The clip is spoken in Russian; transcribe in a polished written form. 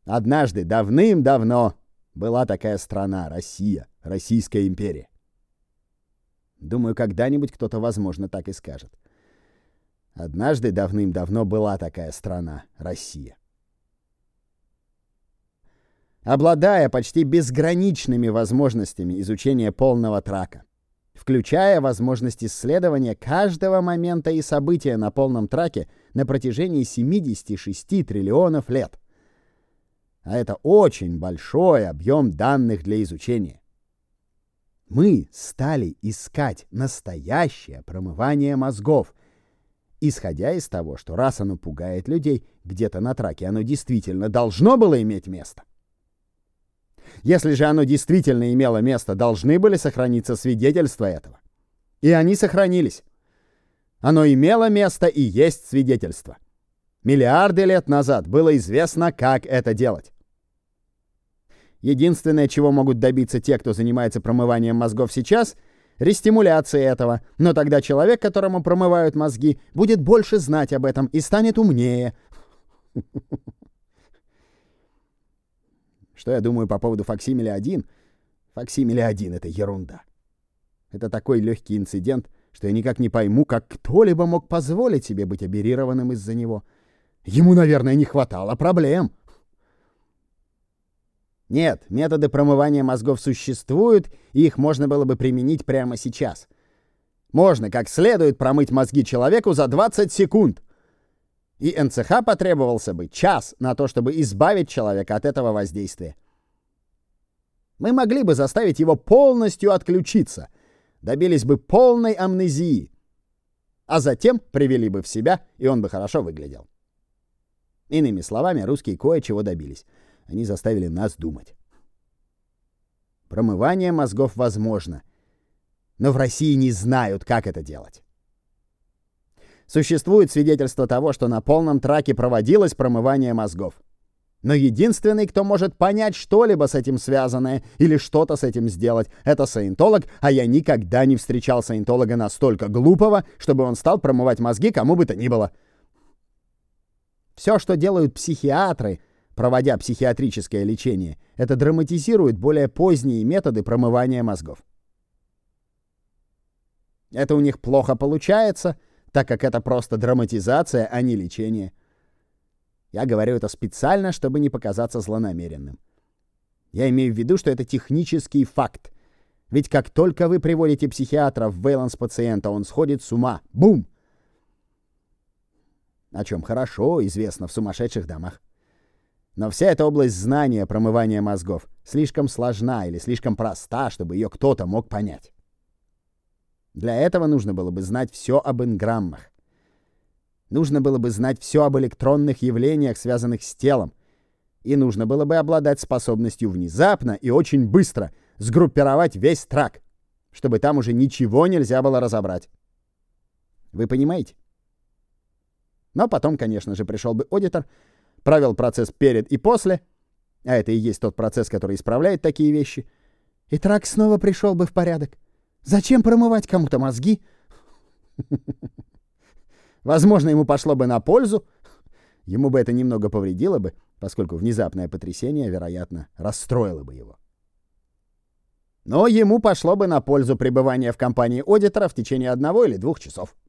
Однажды, давным-давно, была такая страна — Россия, Российская империя. Думаю, когда-нибудь кто-то, возможно, так и скажет. Однажды, давным-давно, была такая страна — Россия. Обладая почти безграничными возможностями изучения полного трака, включая возможность исследования каждого момента и события на полном траке на протяжении 76 триллионов лет. А это очень большой объем данных для изучения. Мы стали искать настоящее промывание мозгов, исходя из того, что раз оно пугает людей, где-то на траке оно действительно должно было иметь место. Если же оно действительно имело место, должны были сохраниться свидетельства этого. И они сохранились. Оно имело место и есть свидетельство. Миллиарды лет назад было известно, как это делать. Единственное, чего могут добиться те, кто занимается промыванием мозгов сейчас — рестимуляция этого. Но тогда человек, которому промывают мозги, будет больше знать об этом и станет умнее. Что я думаю по поводу факсимиле-1? Факсимиле-1 — это ерунда. Это такой легкий инцидент, что я никак не пойму, как кто-либо мог позволить себе быть оперированным из-за него. Ему, наверное, не хватало проблем. Нет, методы промывания мозгов существуют, и их можно было бы применить прямо сейчас. Можно как следует промыть мозги человеку за 20 секунд. И НЦХ потребовался бы час на то, чтобы избавить человека от этого воздействия. Мы могли бы заставить его полностью отключиться, добились бы полной амнезии, а затем привели бы в себя, и он бы хорошо выглядел. Иными словами, русские кое-чего добились. Они заставили нас думать. Промывание мозгов возможно, но в России не знают, как это делать. Существует свидетельство того, что на полном траке проводилось промывание мозгов. Но единственный, кто может понять что-либо с этим связанное или что-то с этим сделать, это саентолог, а я никогда не встречал саентолога настолько глупого, чтобы он стал промывать мозги кому бы то ни было. Все, что делают психиатры, проводя психиатрическое лечение, это драматизирует более поздние методы промывания мозгов. Это у них плохо получается, так как это просто драматизация, а не лечение. Я говорю это специально, чтобы не показаться злонамеренным. Я имею в виду, что это технический факт. Ведь как только вы приводите психиатра в вейланс пациента, он сходит с ума. Бум! О чем хорошо известно в сумасшедших домах. Но вся эта область знания промывания мозгов слишком сложна или слишком проста, чтобы ее кто-то мог понять. Для этого нужно было бы знать все об энграммах. Нужно было бы знать все об электронных явлениях, связанных с телом. И нужно было бы обладать способностью внезапно и очень быстро сгруппировать весь трак, чтобы там уже ничего нельзя было разобрать. Вы понимаете? Но потом, конечно же, пришел бы аудитор, провел процесс перед и после, а это и есть тот процесс, который исправляет такие вещи, и трак снова пришел бы в порядок. Зачем промывать кому-то мозги? Возможно, ему пошло бы на пользу. Ему бы это немного повредило бы, поскольку внезапное потрясение, вероятно, расстроило бы его. Но ему пошло бы на пользу пребывание в компании аудитора в течение 1 или 2 часов.